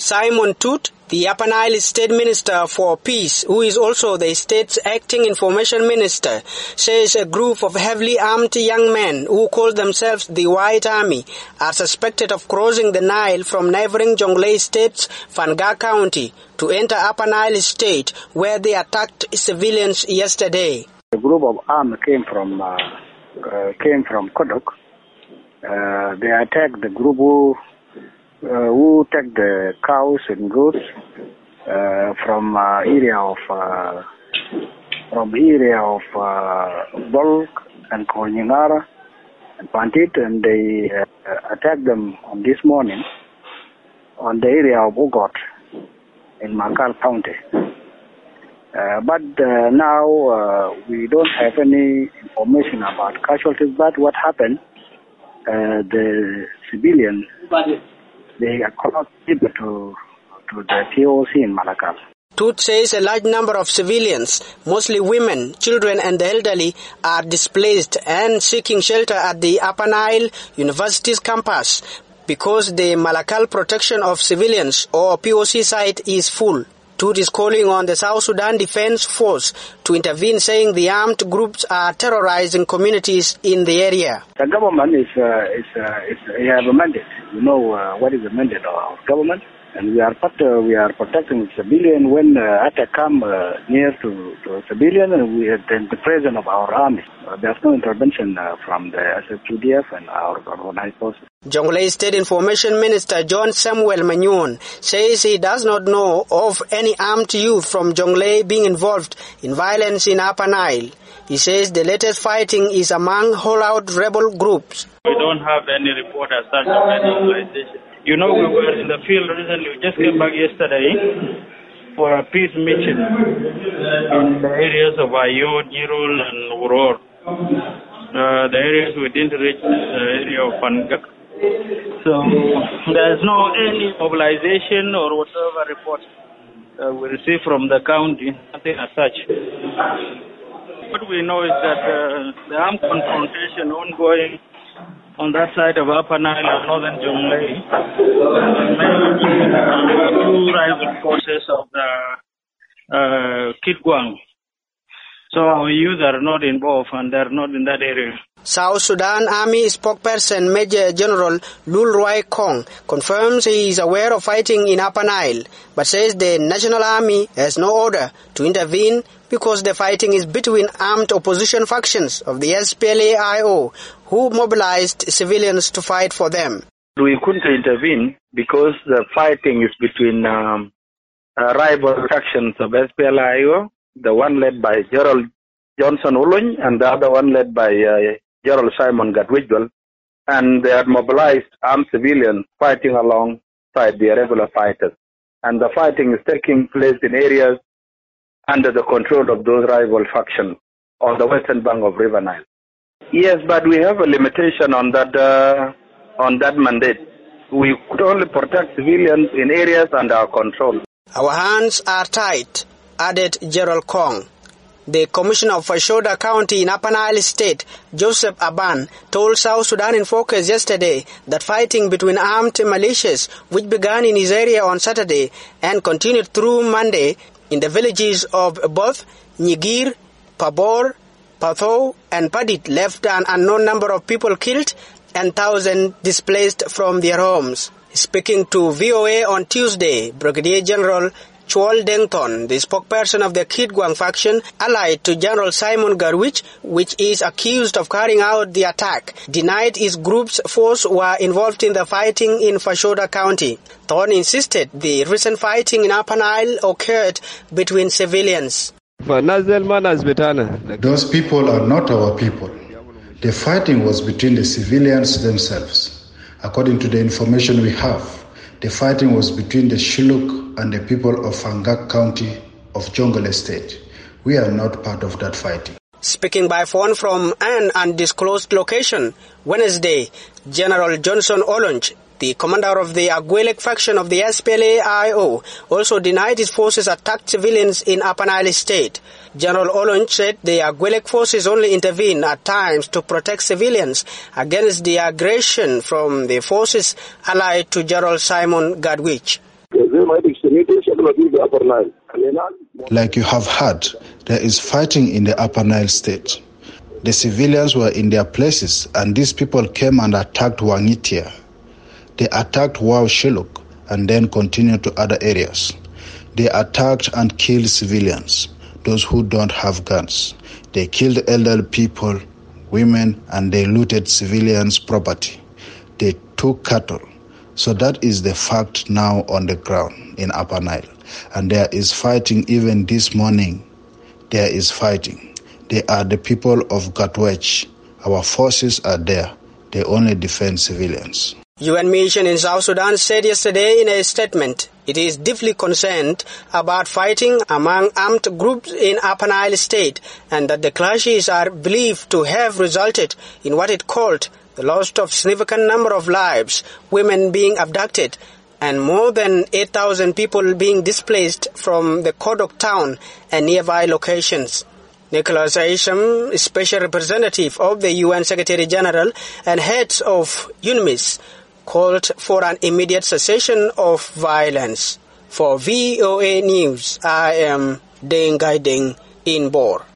Simon Tut, the Upper Nile State Minister for Peace, who is also the state's acting information minister, says a group of heavily armed young men who call themselves the White Army are suspected of crossing the Nile from neighboring Jonglei State's Fanga County to enter Upper Nile State, where they attacked civilians yesterday. A group of armed came from Kodok. They attacked the group who took the cows and goats from area of Bolk and Konyingara and Pantit, and they attacked them on this morning on the area of Ogot in Makal County. But now we don't have any information about casualties. But what happened? The civilians, they are connected to the TOC in Malakal. Tut says a large number of civilians, mostly women, children and the elderly, are displaced and seeking shelter at the Upper Nile University's campus because the Malakal Protection of Civilians or POC site is full. Tut is calling on the South Sudan Defense Force to intervene, saying the armed groups are terrorizing communities in the area. The government have a mandate. You know what is the mandate of government? And we are protecting civilians when attack come near to civilian, and we are in the presence of our army. There's no intervention from the SFQDF and our organized forces. Jonglei State Information Minister John Samuel Manyuon says he does not know of any armed youth from Jonglei being involved in violence in Upper Nile. He says the latest fighting is among holdout rebel groups. We don't have any report as such of any organization. You know, we were in the field recently. We just came back yesterday for a peace mission in the areas of Ayo, Jirol, and Uror. The areas we didn't reach the area of Fangak. So there's no any mobilization or whatever report we receive from the county, nothing as such. What we know is that the armed confrontation ongoing on that side of Upper Nile and northern Jonglei, two rival forces of the Kitgwang. So our youth are not involved and they're not in that area. South Sudan Army spokesperson Major General Lul Roy Kong confirms he is aware of fighting in Upper Nile, but says the National Army has no order to intervene because the fighting is between armed opposition factions of the SPLA-IO, who mobilized civilians to fight for them. We couldn't intervene because the fighting is between rival factions of SPLA-IO, the one led by Gerald Johnson Uluny and the other one led by Gerald Simon Gadwijwal, and they had mobilized armed civilians fighting alongside the regular fighters. And the fighting is taking place in areas under the control of those rival factions on the western bank of River Nile. Yes, but we have a limitation on that mandate. We could only protect civilians in areas under our control. Our hands are tied, added Gerald Kong. The Commissioner of Fashoda County in Upper Nile State, Joseph Aban, told South Sudan in Focus yesterday that fighting between armed militias, which began in his area on Saturday and continued through Monday in the villages of both Nyigir, Pabor, Patho and Padit, left an unknown number of people killed and thousands displaced from their homes. Speaking to VOA on Tuesday, Brigadier General Chol Dengton, the spokesperson of the Kitgwang faction allied to General Simon Garwich, which is accused of carrying out the attack, denied his group's force were involved in the fighting in Fashoda County. Thorne insisted the recent fighting in Upper Nile occurred between civilians. Those people are not our people. The fighting was between the civilians themselves. According to the information we have, the fighting was between the Shilluk and the people of Fangak County of Jonglei State. We are not part of that fighting. Speaking by phone from an undisclosed location, Wednesday, General Johnson Uluny, the commander of the Agwelek faction of the SPLA-IO, also denied his forces attacked civilians in Upper Nile State. General Uluny said the Agwelek forces only intervene at times to protect civilians against the aggression from the forces allied to General Simon Gadwich. The Like you have heard, there is fighting in the Upper Nile state. The civilians were in their places, and these people came and attacked Wangitia. They attacked Wau Shiluk and then continued to other areas. They attacked and killed civilians, those who don't have guns. They killed elderly people, women, and they looted civilians' property. They took cattle. So that is the fact now on the ground in Upper Nile. And there is fighting even this morning. There is fighting. They are the people of Gatwech. Our forces are there. They only defend civilians. UN mission in South Sudan said yesterday in a statement it is deeply concerned about fighting among armed groups in Upper Nile state and that the clashes are believed to have resulted in what it called the loss of significant number of lives, women being abducted, and more than 8,000 people being displaced from the Kodok town and nearby locations. Nicholas Aisham, Special Representative of the UN Secretary General and heads of UNMISS, called for an immediate cessation of violence. For VOA News, I am Deng Gai Deng in Bor.